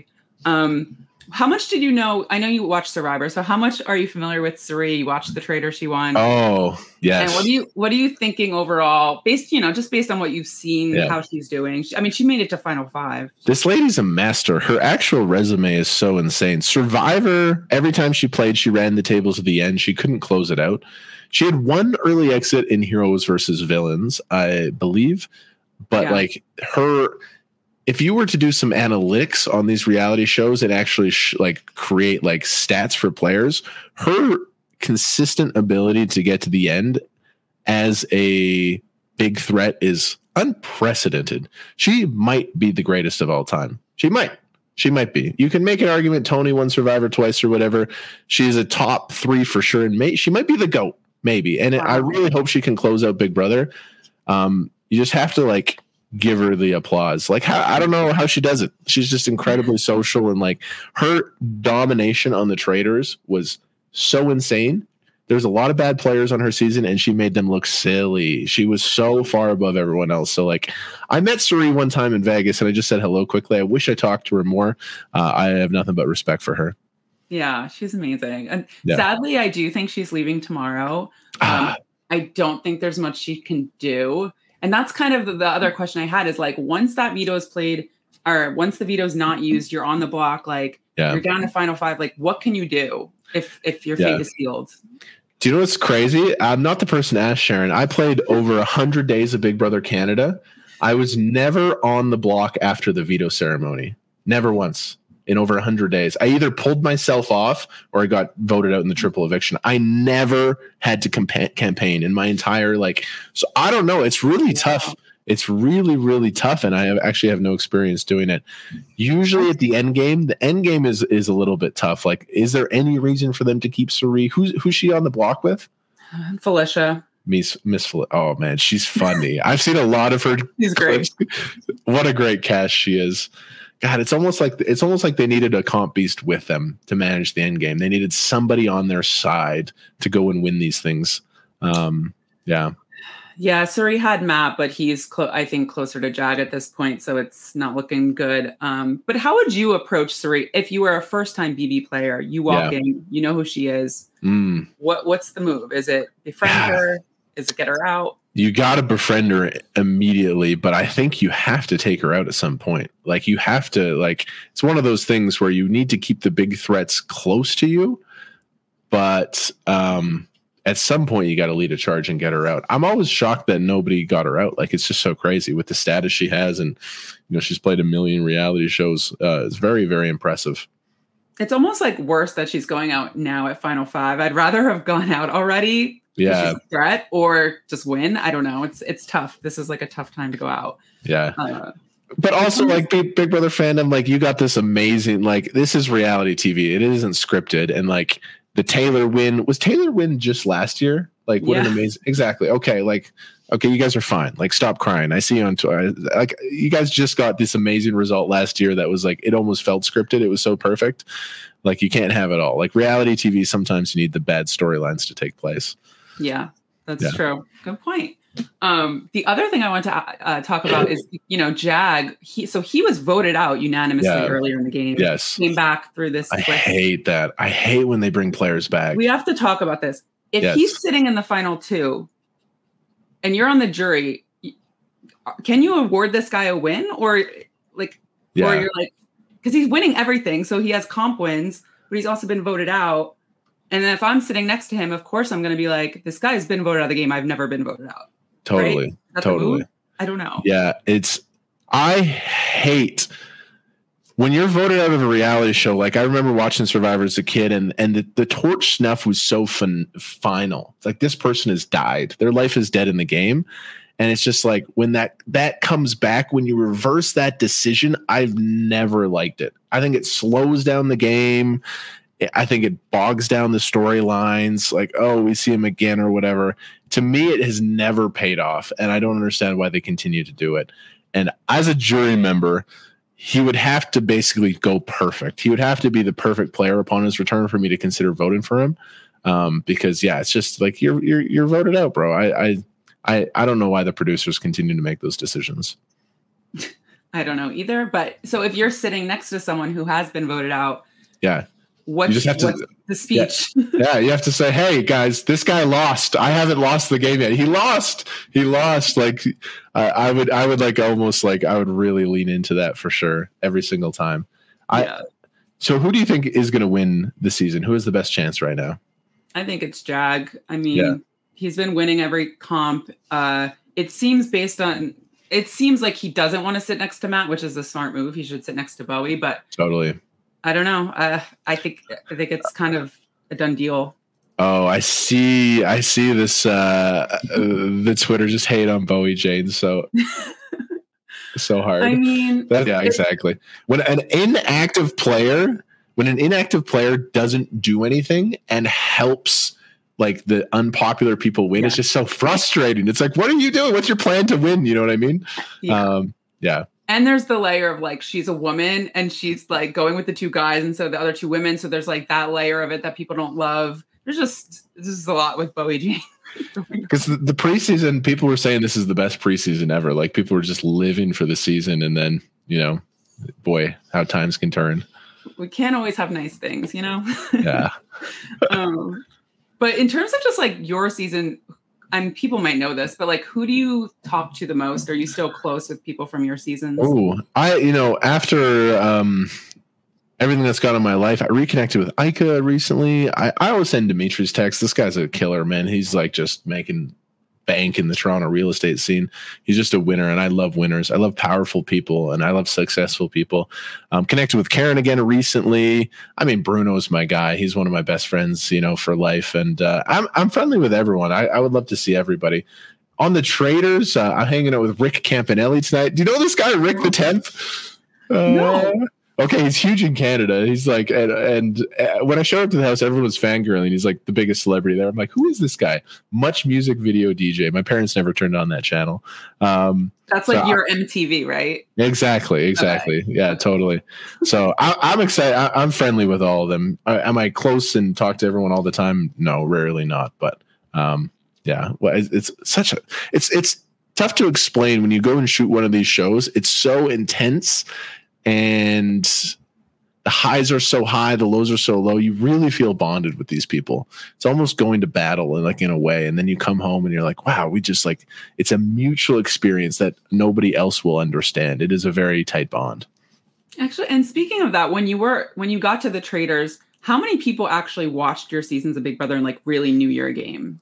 Um, how much did you know? I know you watched Survivor, so how much are you familiar with Cirie? You watched The Traitor, she won. Oh, yes. And what do you what are you thinking overall, based, you know, just based on what you've seen, yeah. how she's doing? I mean, she made it to Final Five. This lady's a master. Her actual resume is so insane. Survivor, every time she played, she ran the tables to the end. She couldn't close it out. She had one early exit in Heroes versus Villains, I believe. But yeah. like her, if you were to do some analytics on these reality shows and actually sh- like create like stats for players, her consistent ability to get to the end as a big threat is unprecedented. She might be the greatest of all time. She might. She might be. You can make an argument Tony won Survivor twice or whatever. She's a top three for sure. And may, she might be the GOAT, maybe. And wow. I really hope she can close out Big Brother. Um, you just have to like give her the applause. Like, how, I don't know how she does it. She's just incredibly social, and like her domination on the Traitors was so insane. There's a lot of bad players on her season, and she made them look silly. She was so far above everyone else. So like, I met Cirie one time in Vegas, and I just said hello quickly. I wish I talked to her more. Uh, I have nothing but respect for her. Yeah, she's amazing. And yeah. sadly, I do think she's leaving tomorrow. Um, I don't think there's much she can do. And that's kind of the, the other question I had is like, once that veto is played, or once the veto is not used, you're on the block, like yeah. you're down to Final Five. Like, what can you do if if your yeah. fate is sealed? Do you know what's crazy? I'm not the person to ask, Sharon. I played over one hundred days of Big Brother Canada. I was never on the block after the veto ceremony. Never once in over one hundred days. I either pulled myself off or I got voted out in the triple eviction. I never had to campa- campaign in my entire, like, so I don't know. It's really wow. tough. It's really, really tough. And I have actually have no experience doing it. Usually at the end game, the end game is, is a little bit tough. Like, is there any reason for them to keep Cirie? Who's, who's she on the block with? Felicia. Miss Miss Fel- oh man, she's funny. I've seen a lot of her. She's great. What a great cast she is. God, it's almost like it's almost like they needed a comp beast with them to manage the end game. They needed somebody on their side to go and win these things. Um, yeah, yeah. Cirie had Matt, but he's clo- I think closer to Jag at this point, so it's not looking good. Um, but how would you approach Cirie if you were a first time B B player? You walk yeah. in, you know who she is. Mm. What What's the move? Is it befriend yeah. her? Is it get her out? You got to befriend her immediately, but I think you have to take her out at some point. Like you have to, like, it's one of those things where you need to keep the big threats close to you, but um, at some point you got to lead a charge and get her out. I'm always shocked that nobody got her out. Like, it's just so crazy with the status she has. And, you know, she's played a million reality shows. Uh, it's very, very impressive. It's almost like worse that she's going out now at Final Five. I'd rather have gone out already. Yeah, she's a threat or just win. I don't know. It's it's tough. This is like a tough time to go out. Yeah, uh, but also like Big, Big Brother fandom, like you got this amazing, like this is reality T V. It isn't scripted, and like the Taylor win was Taylor win just last year. Like what yeah. an amazing, exactly. Okay, like okay, you guys are fine. Like stop crying. I see you on Twitter. Like you guys just got this amazing result last year that was like it almost felt scripted. It was so perfect. Like you can't have it all. Like reality T V, sometimes you need the bad storylines to take place. Yeah, that's yeah. true. Good point. Um, the other thing I want to uh, talk about is, you know, Jag. He so he was voted out unanimously yeah. earlier in the game. Yes, came back through this. I twist. hate that. I hate when they bring players back. We have to talk about this. If yes. he's sitting in the final two, and you're on the jury, can you award this guy a win, or like, yeah. or you're like, because he's winning everything, so he has comp wins, but he's also been voted out. And then if I'm sitting next to him, of course, I'm going to be like, this guy has been voted out of the game. I've never been voted out. Totally. Right? Totally. I don't know. Yeah. It's, I hate when you're voted out of a reality show. Like I remember watching Survivor as a kid, and, and the, the torch snuff was so fin- final. It's like this person has died. Their life is dead in the game. And it's just like when that, that comes back, when you reverse that decision, I've never liked it. I think it slows down the game. I think it bogs down the storylines, like, oh, we see him again or whatever. To me, it has never paid off, and I don't understand why they continue to do it. And as a jury member, he would have to basically go perfect. He would have to be the perfect player upon his return for me to consider voting for him. Um, because yeah, it's just like you're you're you're voted out, bro. I I I, I don't know why the producers continue to make those decisions. I don't know either. But so if you're sitting next to someone who has been voted out, yeah, what's, you just have to, the speech? Yeah, yeah, you have to say, hey guys, this guy lost. I haven't lost the game yet. He lost. He lost. Like uh, I would, I would like almost like I would really lean into that for sure every single time. Yeah. I. So who do you think is going to win the season? Who has the best chance right now? I think it's Jag. I mean, yeah. he's been winning every comp. Uh, it seems based on. It seems like he doesn't want to sit next to Matt, which is a smart move. He should sit next to Bowie, but totally. I don't know. Uh, I think I think it's kind of a done deal. Oh, I see. I see this. Uh, uh, the Twitter just hate on Bowie Jane so so hard. I mean, that, yeah, exactly. When an inactive player, when an inactive player doesn't do anything and helps like the unpopular people win, yeah. it's just so frustrating. It's like, what are you doing? What's your plan to win? You know what I mean? Yeah. Um, yeah. And there's the layer of like, she's a woman and she's like going with the two guys. And so the other two women. So there's like that layer of it that people don't love. There's just, this is a lot with Bowie Jane. Because the, the preseason, people were saying this is the best preseason ever. Like people were just living for the season. And then, you know, boy, how times can turn. We can't always have nice things, you know? Yeah. um, but in terms of just like your season, and people might know this, but like, who do you talk to the most? Are you still close with people from your seasons? Oh, I, you know, after um, everything that's gone on in my life, I reconnected with Ica recently. I, I always send Dimitri's text. This guy's a killer, man. He's like just making bank in the Toronto real estate scene. He's just a winner, and I love winners. I love powerful people, and I love successful people. Um, connected with Karen again recently. I mean, Bruno's my guy. He's one of my best friends, you know, for life, and uh, I'm I'm friendly with everyone. I, I would love to see everybody. On the traders, uh, I'm hanging out with Rick Campanelli tonight. Do you know this guy, Rick the tenth? Uh, no. Okay, he's huge in Canada. He's like, and, and uh, when I showed up to the house, everyone was fangirling. He's like the biggest celebrity there. I'm like, who is this guy? Much music video D J. My parents never turned on that channel. Um, That's like so your I, M T V, right? Exactly, exactly. Okay. Yeah, totally. So I, I'm excited. I, I'm friendly with all of them. I, am I close and talk to everyone all the time? No, rarely not. But um, yeah, well, it's, it's such a it's it's tough to explain when you go and shoot one of these shows. It's so intense. And the highs are so high, the lows are so low. You really feel bonded with these people. It's almost going to battle, and like in a way. And then you come home and you're like, wow, we just like, it's a mutual experience that nobody else will understand. It is a very tight bond. Actually, and speaking of that, when you were when you got to the traders, how many people actually watched your seasons of Big Brother and like really knew your game?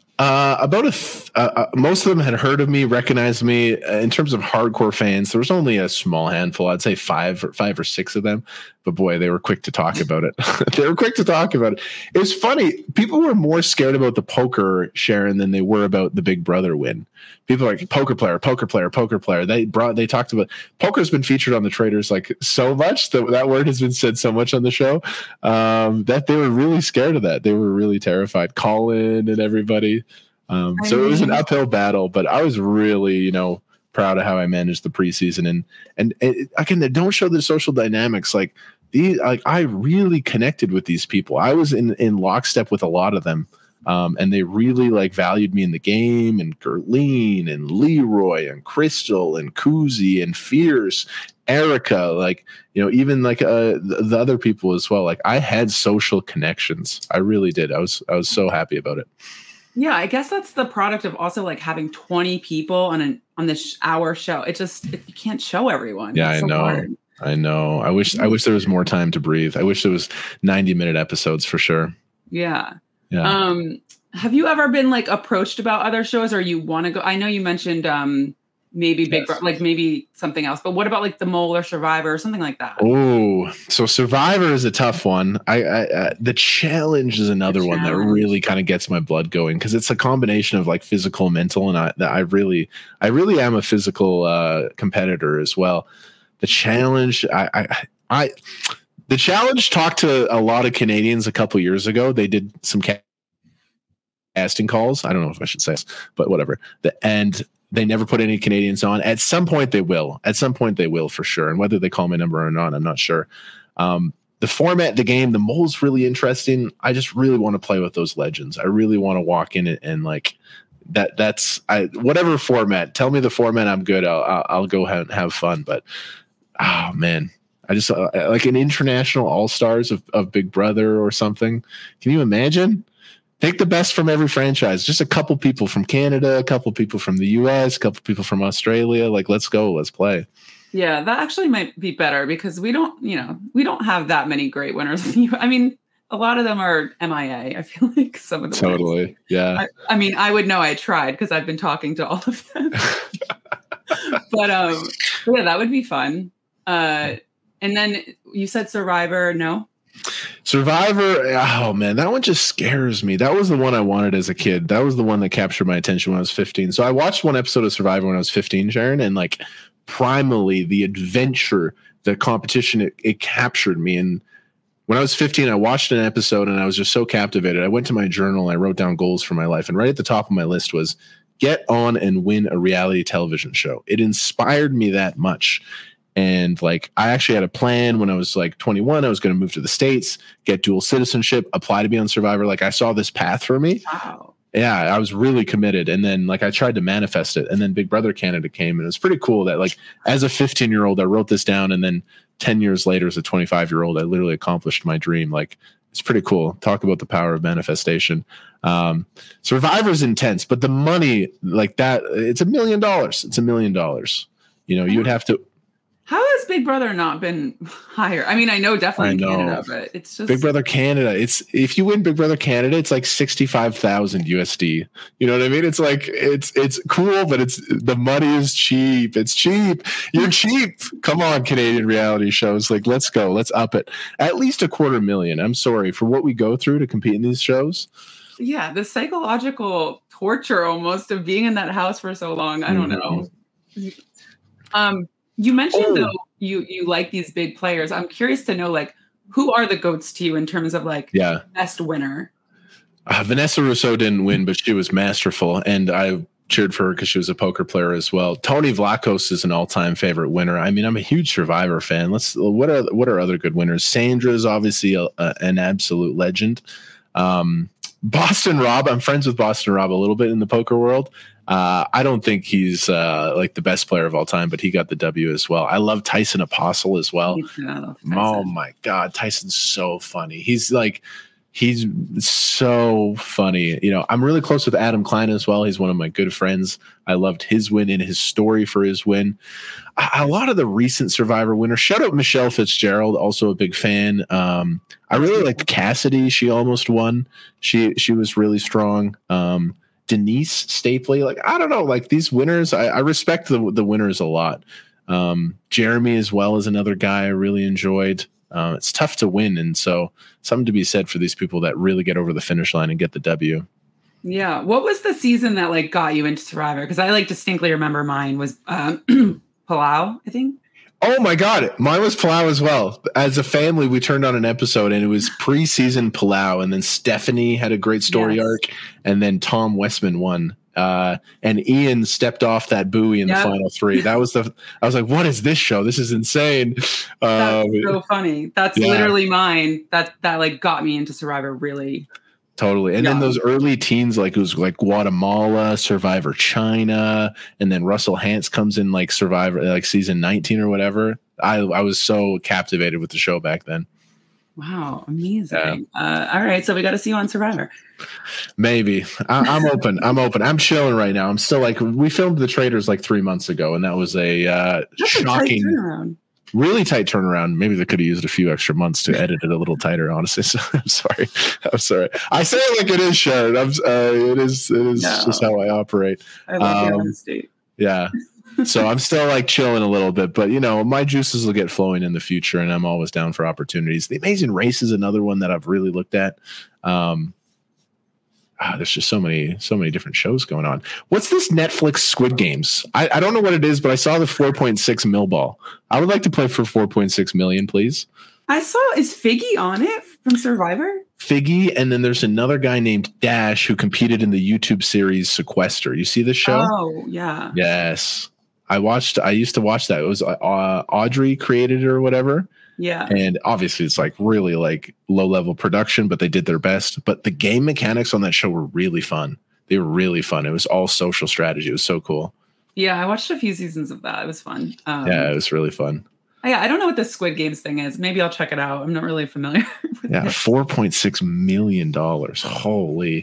Uh, about a th- uh, uh, most of them had heard of me, recognized me. Uh, in terms of hardcore fans, there was only a small handful. I'd say five or five or six of them. But boy, they were quick to talk about it. They were quick to talk about it. It was funny. People were more scared about the poker, Sharon, than they were about the Big Brother win. People are like poker player, poker player, poker player. They brought. They talked about poker's been featured on the Traders like so much that that word has been said so much on the show um, that they were really scared of that. They were really terrified. Colin and everybody. Um, so it was an uphill battle, but I was really, you know, proud of how I managed the preseason. And and it, again, they don't show the social dynamics. Like these, like I really connected with these people. I was in in lockstep with a lot of them. Um, and they really like valued me in the game, and Gerline and Leroy and Crystal and Kuzi and Fierce, Erica, like, you know, even like uh, the, the other people as well. Like I had social connections. I really did. I was, I was so happy about it. Yeah. I guess that's the product of also like having twenty people on an, on this hour show. It just, it, you can't show everyone. Yeah, it's I so know. hard. I know. I wish, I wish there was more time to breathe. I wish there was ninety minute episodes for sure. Yeah. Yeah. Um, have you ever been like approached about other shows, or you want to go? I know you mentioned um, maybe Big yes. Bro- like maybe something else, but what about like The Mole or Survivor or something like that? Oh, so Survivor is a tough one. I, I uh, the Challenge is another one that really kind of gets my blood going, because it's a combination of like physical, mental, and I, that I really, I really am a physical uh, competitor as well. The Challenge, I, I, I the Challenge talked to a lot of Canadians a couple years ago. They did some casting calls. I don't know if I should say this, but whatever. The, and they never put any Canadians on. At some point they will. At some point they will for sure. And whether they call my number or not, I'm not sure. Um, the format, the game, the Mole's really interesting. I just really want to play with those legends. I really want to walk in it and like that that's I whatever format. Tell me the format. I'm good. I'll I'll, I'll go have, have fun. But oh man, I just uh, like an international all stars of, of Big Brother or something. Can you imagine? Take the best from every franchise. Just a couple people from Canada, a couple people from the U S, a couple people from Australia. Like, let's go, let's play. Yeah, that actually might be better because we don't, you know, we don't have that many great winners. I mean, a lot of them are M I A. I feel like some of the totally, winners. yeah. I, I mean, I would know I tried because I've been talking to all of them. but um, yeah, that would be fun. Uh, and then you said Survivor, no? Survivor, oh man, that one just scares me. That was the one I wanted as a kid. That was the one that captured my attention when I was fifteen. So I watched one episode of Survivor when I was fifteen, Sharon, and like primally the adventure, the competition, it, it captured me. And when I was fifteen, I watched an episode and I was just so captivated. I went to my journal and I wrote down goals for my life. And right at the top of my list was get on and win a reality television show. It inspired me that much. And like, I actually had a plan when I was like twenty-one, I was going to move to the States, get dual citizenship, apply to be on Survivor. Like I saw this path for me. Wow. Yeah, I was really committed. And then like I tried to manifest it. And then Big Brother Canada came and it was pretty cool that like as a fifteen year old, I wrote this down. And then ten years later, as a twenty-five year old, I literally accomplished my dream. Like it's pretty cool. Talk about the power of manifestation. Um, Survivor's intense, but the money like that, it's a million dollars. It's a million dollars. You know, you would have to. How has Big Brother not been higher? I mean, I know definitely in Canada, but it's just Big Brother Canada. It's if you win Big Brother Canada, it's like sixty-five thousand U S D. You know what I mean? It's like it's it's cool, but it's the money is cheap. It's cheap. You're cheap. Come on, Canadian reality shows. Like, let's go. Let's up it. At least a quarter million. I'm sorry for what we go through to compete in these shows. Yeah, the psychological torture almost of being in that house for so long. I don't mm-hmm. know. Um. You mentioned oh. though you you like these big players. I'm curious to know like who are the GOATs to you in terms of like yeah. best winner? Uh, Vanessa Rousseau didn't win, but she was masterful, and I cheered for her because she was a poker player as well. Tony Vlachos is an all-time favorite winner. I mean, I'm a huge Survivor fan. Let's what are what are other good winners? Sandra is obviously a, a, an absolute legend. Um, Boston Rob, I'm friends with Boston Rob a little bit in the poker world. Uh, I don't think he's uh, like the best player of all time, but he got the W as well. I love Tyson Apostle as well. Yeah, oh my God, Tyson's so funny. He's like, he's so funny. You know, I'm really close with Adam Klein as well. He's one of my good friends. I loved his win and his story for his win. A, a lot of the recent Survivor winners. Shout out Michelle Fitzgerald, also a big fan. Um, I really liked Cassidy. She almost won. She she was really strong. Um, Denise Stapley, like I don't know, like these winners, I, I respect the the winners a lot. Um, Jeremy as well is another guy I really enjoyed. Uh, it's tough to win, and so something to be said for these people that really get over the finish line and get the W. Yeah, what was the season that like got you into Survivor? Because I like distinctly remember mine was um, Palau, I think. Oh my God, mine was Palau as well. As a family, we turned on an episode and it was preseason Palau, and then Stephanie had a great story yes. arc, and then Tom Westman won. Uh, and Ian stepped off that buoy in yep. the final three. That was the. I was like, "What is this show? This is insane." That's um, so funny. That's yeah. literally mine. That that like got me into Survivor really. Totally. And yeah. then those early teens, like it was like Guatemala, Survivor China, and then Russell Hantz comes in like Survivor, like season nineteen or whatever. I I was so captivated with the show back then. Wow, amazing. Yeah. Uh, all right, so we got to see you on Survivor. Maybe. I, I'm open. I'm open. I'm chilling right now. I'm still like, we filmed The Traitors like three months ago, and that was a uh, shocking. A really tight turnaround. Maybe they could have used a few extra months to edit it a little tighter, honestly. So I'm sorry. I'm sorry. I say it like it is, Sharon. I'm, uh, it is, it is no. just how I operate. I love um, your honesty. Yeah. So I'm still like chilling a little bit, but you know, my juices will get flowing in the future, and I'm always down for opportunities. The Amazing Race is another one that I've really looked at. Um, ah, there's just so many, so many different shows going on. What's this Netflix Squid Games? I, I don't know what it is, but I saw the four point six mil ball. I would like to play for four point six million, please. I saw, is Figgy on it from Survivor? Figgy, and then there's another guy named Dash who competed in the YouTube series Sequester. You see this show? Oh, yeah. Yes. I watched, I used to watch that. It was uh, Audrey created it or whatever. Yeah. And obviously it's like really like low level production, but they did their best. But the game mechanics on that show were really fun. they were really fun. It was all social strategy. It was so cool. Yeah, I watched a few seasons of that. It was fun. Um, yeah, it was really fun. Yeah, I don't know what the Squid Games thing is. Maybe I'll check it out. I'm not really familiar with yeah, it. four point six million dollars. Holy.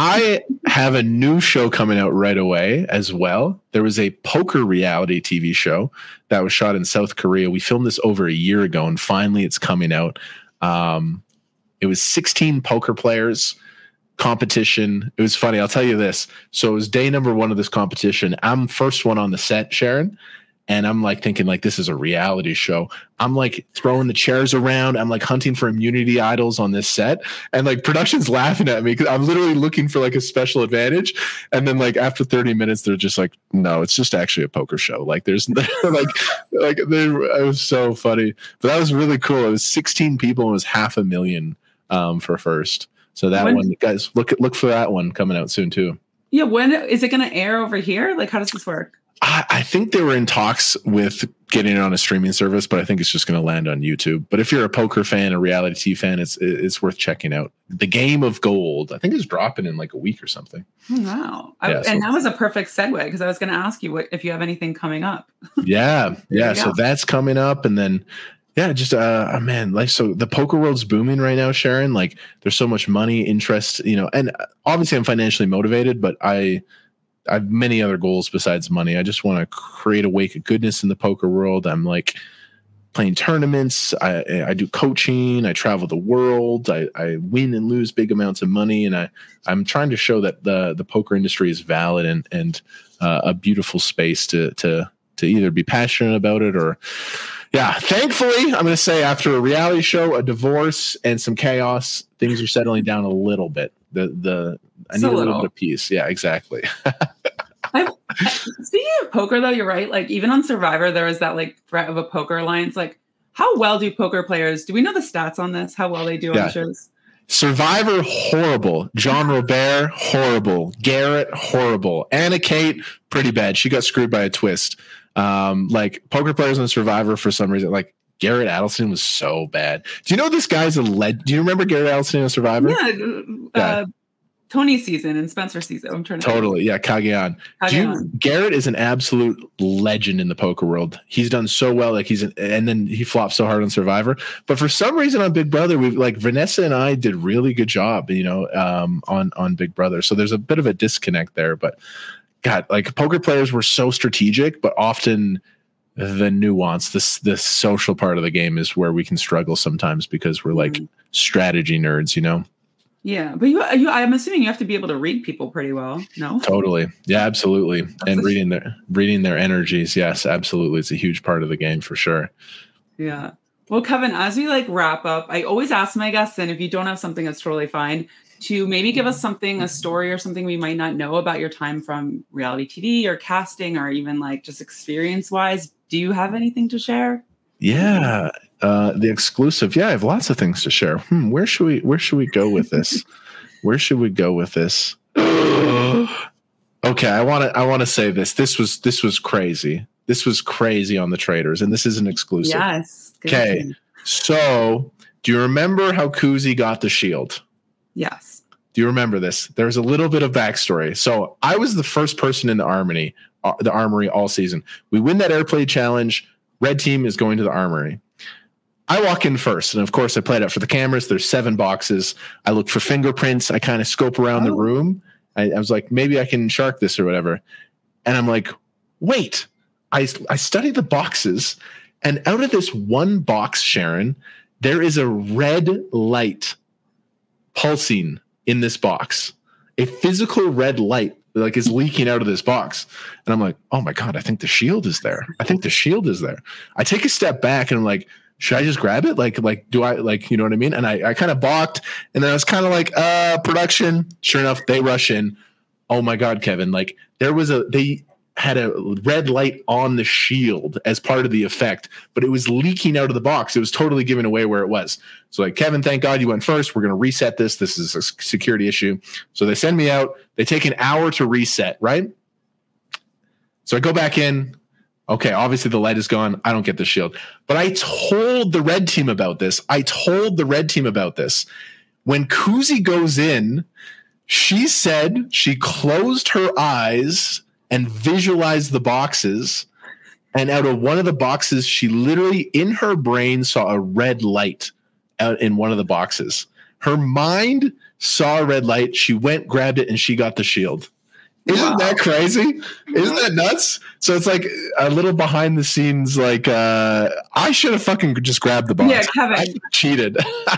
I have a new show coming out right away as well. There was a poker reality T V show that was shot in South Korea. We filmed this over a year ago, and finally it's coming out. Um, it was sixteen poker players. Competition. It was funny. I'll tell you this. So it was day number one of this competition. I'm first one on the set, Sharon. And I'm like thinking like, this is a reality show. I'm like throwing the chairs around. I'm like hunting for immunity idols on this set. And like production's laughing at me because I'm literally looking for like a special advantage. And then like after thirty minutes, they're just like, no, it's just actually a poker show. Like there's like, like they, it was so funny. But that was really cool. It was sixteen people and it was half a million um, for first. So that when, one, guys, look at look for that one coming out soon too. Yeah, when is it going to air over here? Like, how does this work? I, I think they were in talks with getting it on a streaming service, but I think it's just going to land on YouTube. But if you're a poker fan, a reality T V fan, it's it's worth checking out. The Game of Gold, I think, is dropping in like a week or something. Oh, wow! I, yeah, so, and that was a perfect segue because I was going to ask you what if you have anything coming up. yeah, yeah. So that's coming up, and then. Yeah, just uh, oh man, like so the poker world's booming right now, Sharon. Like there's so much money, interest, you know, and obviously I'm financially motivated, but I I have many other goals besides money. I just want to create a wake of goodness in the poker world. I'm like playing tournaments. I I do coaching. I travel the world. I, I win and lose big amounts of money, and I I'm trying to show that the the poker industry is valid and and uh, a beautiful space to to to either be passionate about it or. Yeah, thankfully, I'm going to say after a reality show, a divorce, and some chaos, things are settling down a little bit. The the I need a little. little bit of peace. Yeah, exactly. I, speaking of poker, though, you're right. Like even on Survivor, there was that like threat of a poker alliance. Like, how well do poker players? Do we know the stats on this? How well they do yeah. on shows? Survivor, horrible. John Robert, horrible. Garrett, horrible. Anna Kate, pretty bad. She got screwed by a twist. Um, like poker players on Survivor for some reason, like Garrett Adelson was so bad. Do you know this guy's a lead? Do you remember Garrett Adelson on Survivor? Yeah, uh, yeah. Tony's season and Spencer's season. I'm trying to totally, yeah, Cagayan. You, Garrett is an absolute legend in the poker world. He's done so well, like he's an, and then he flopped so hard on Survivor. But for some reason on Big Brother, we like Vanessa and I did really good job, you know, um, on on Big Brother. So there's a bit of a disconnect there, but. God, like poker players were so strategic, but often the nuance, this this social part of the game is where we can struggle sometimes because we're like mm. strategy nerds, you know? Yeah, but you, you, I'm assuming you have to be able to read people pretty well, no? Totally, yeah, absolutely, That's and reading sh- their reading their energies, yes, absolutely, it's a huge part of the game for sure. Yeah. Well, Kevin, as we like wrap up, I always ask my guests, and if you don't have something, that's totally fine. To maybe give us something, a story or something we might not know about your time from reality T V or casting or even like just experience wise. Do you have anything to share? Yeah. Uh, the exclusive. Yeah, I have lots of things to share. Hmm, where should we, where should we go with this? Where should we go with this? Okay. I want to, I want to say this, this was, this was crazy. This was crazy on the Traitors, and this is an exclusive. Yes. Okay. So do you remember how Kuzi got the shield? Yes. Do you remember this? There's a little bit of backstory. So I was the first person in the armory, uh, the armory all season. We win that airplay challenge. Red team is going to the armory. I walk in first, and of course I play it out for the cameras. There's seven boxes. I look for fingerprints. I kind of scope around oh. the room. I, I was like, maybe I can shark this or whatever. And I'm like, wait. I I study the boxes, and out of this one box, Sharon, there is a red light pulsing in this box, a physical red light like is leaking out of this box. And I'm like, oh my God, I think the shield is there. I think the shield is there. I take a step back and I'm like, should I just grab it? Like, like, do I like, you know what I mean? And I, I kind of balked, and then I was kind of like, uh, production. Sure enough, they rush in. Oh my God, Kevin, like there was a, they had a red light on the shield as part of the effect, but it was leaking out of the box. It was totally giving away where it was. So like, Kevin, thank God you went first. We're going to reset this. This is a security issue. So they send me out. They take an hour to reset, right? So I go back in. Okay, obviously the light is gone. I don't get the shield. But I told the red team about this. I told the red team about this. When Kuzi goes in, She said she closed her eyes and visualized the boxes. And out of one of the boxes, she literally in her brain saw a red light out in one of the boxes. Her mind saw a red light. She went, grabbed it, and she got the shield. Isn't wow. that crazy? Isn't that nuts? So it's like a little behind the scenes, like uh, I should have fucking just grabbed the box. Yeah, Kevin. I cheated.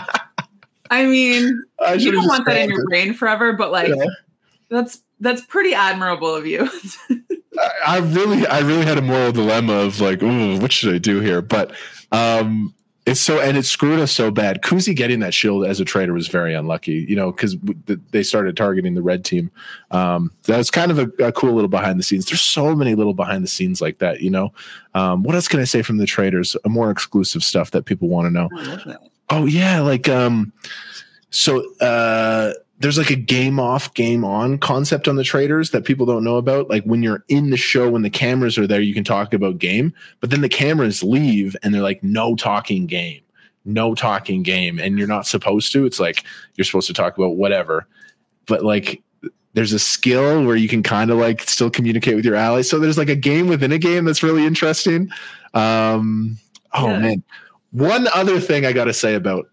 I mean, I you don't want that in your it. brain forever, but like yeah. that's that's pretty admirable of you. I, I really, I really had a moral dilemma of like, ooh, what should I do here? But um, it's so, and it screwed us so bad. Kuzi getting that shield as a traitor was very unlucky, you know, because w- they started targeting the red team. Um, that was kind of a, a cool little behind the scenes. There's so many little behind the scenes like that, you know. Um, what else can I say from the traitors? A more exclusive stuff that people want to know. I love that. Oh yeah, like um, so uh, there's like a game off, game on concept on the traitors that people don't know about. Like when you're in the show, when the cameras are there, you can talk about game, but then the cameras leave and they're like, no talking game, no talking game, and you're not supposed to. It's like you're supposed to talk about whatever, but like there's a skill where you can kind of like still communicate with your allies. So there's like a game within a game that's really interesting. Um, oh yeah. man. One other thing I got to say about,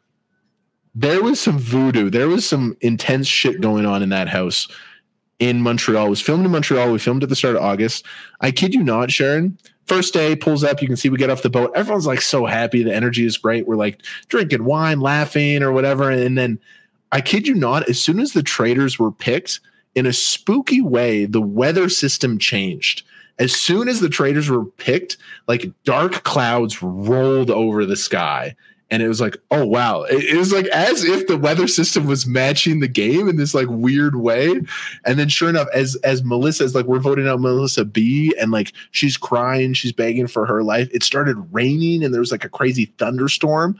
there was some voodoo. There was some intense shit going on in that house in Montreal. It was filmed in Montreal. We filmed at the start of August. I kid you not, Sharon. First day, pulls up. You can see we get off the boat. Everyone's like so happy. The energy is great. We're like drinking wine, laughing or whatever. And then I kid you not, as soon as the traitors were picked, in a spooky way, the weather system changed. As soon as the traitors were picked, like dark clouds rolled over the sky. And it was like, oh, wow. It, it was like as if the weather system was matching the game in this like weird way. And then sure enough, as as Melissa is like, we're voting out Melissa B and like she's crying, she's begging for her life. It started raining and there was like a crazy thunderstorm.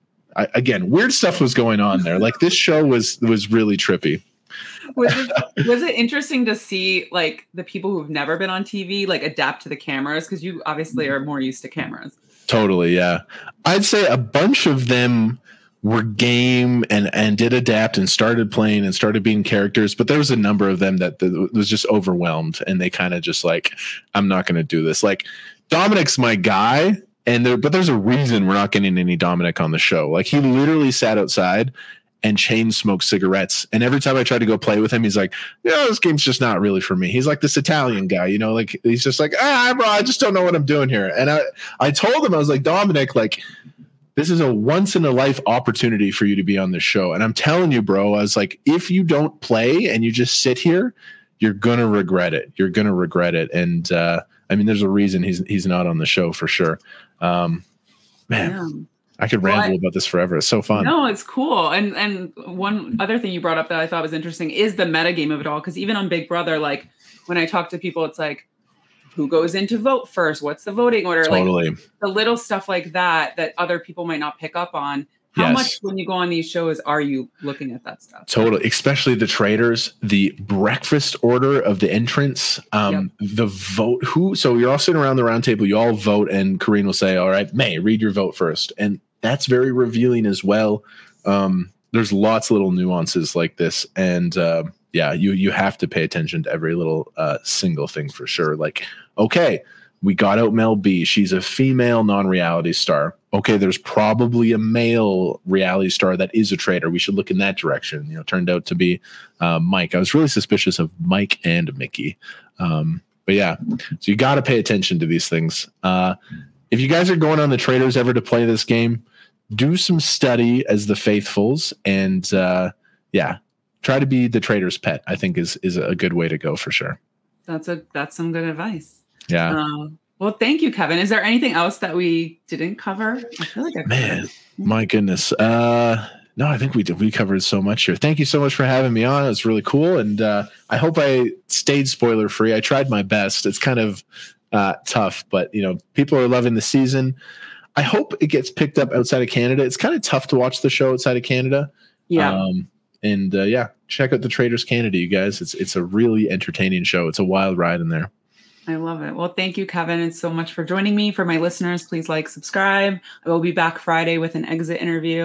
I, again, weird stuff was going on there. Like this show was was really trippy. Was it, was it interesting to see like the people who've never been on T V like adapt to the cameras? Because you obviously are more used to cameras. Totally, yeah. I'd say a bunch of them were game and and did adapt and started playing and started being characters, but there was a number of them that, that was just overwhelmed and they kind of just like, I'm not going to do this. Like Dominic's my guy, and there, but there's a reason we're not getting any Dominic on the show. Like he literally sat outside and chain smoked cigarettes. And every time I tried to go play with him, he's like, yeah, this game's just not really for me. He's like this Italian guy, you know, like he's just like, ah, bro, I just don't know what I'm doing here. And I, I told him, I was like, Dominic, like this is a once in a life opportunity for you to be on this show. And I'm telling you, bro, I was like, if you don't play and you just sit here, you're going to regret it. You're going to regret it. And uh, I mean, there's a reason he's, he's not on the show for sure. Um, man. Yeah. I could ramble well, I, about this forever. It's so fun. No, it's cool. And and one other thing you brought up that I thought was interesting is the metagame of it all. Because even on Big Brother, like when I talk to people, it's like, who goes in to vote first? What's the voting order? Totally. Like the little stuff like that that other people might not pick up on. How yes. much when you go on these shows are you looking at that stuff? Totally. Especially the traitors, the breakfast order of the entrance, um, yep. the vote. Who? So you're all sitting around the round table. You all vote, and Karine will say, all right, May, read your vote first. And that's very revealing as well. Um, there's lots of little nuances like this. And uh, yeah, you you have to pay attention to every little uh, single thing for sure. Like, okay, we got out Mel B. She's a female non-reality star. Okay, there's probably a male reality star that is a traitor. We should look in that direction. You know, turned out to be uh, Mike. I was really suspicious of Mike and Mickey. Um, but yeah, so you got to pay attention to these things. Uh, if you guys are going on the traitors ever to play this game, do some study as the faithfuls and uh, yeah, try to be the traitor's pet. I think is is a good way to go for sure. That's a that's some good advice. Yeah. Um, well, thank you, Kevin. Is there anything else that we didn't cover? I feel like I man, my goodness. Uh, no, I think we did. We covered so much here. Thank you so much for having me on. It was really cool, and uh, I hope I stayed spoiler free. I tried my best. It's kind of uh, tough, but you know, people are loving the season. I hope it gets picked up outside of Canada. It's kind of tough to watch the show outside of Canada. Yeah. Um, and uh, yeah, check out the Traitors Canada, you guys. It's it's a really entertaining show. It's a wild ride in there. I love it. Well, thank you, Kevin, and so much for joining me. For my listeners, please like, subscribe. I will be back Friday with an exit interview.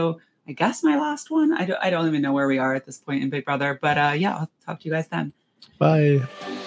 I guess my last one. I don't, I don't even know where we are at this point in Big Brother, but uh, yeah, I'll talk to you guys then. Bye.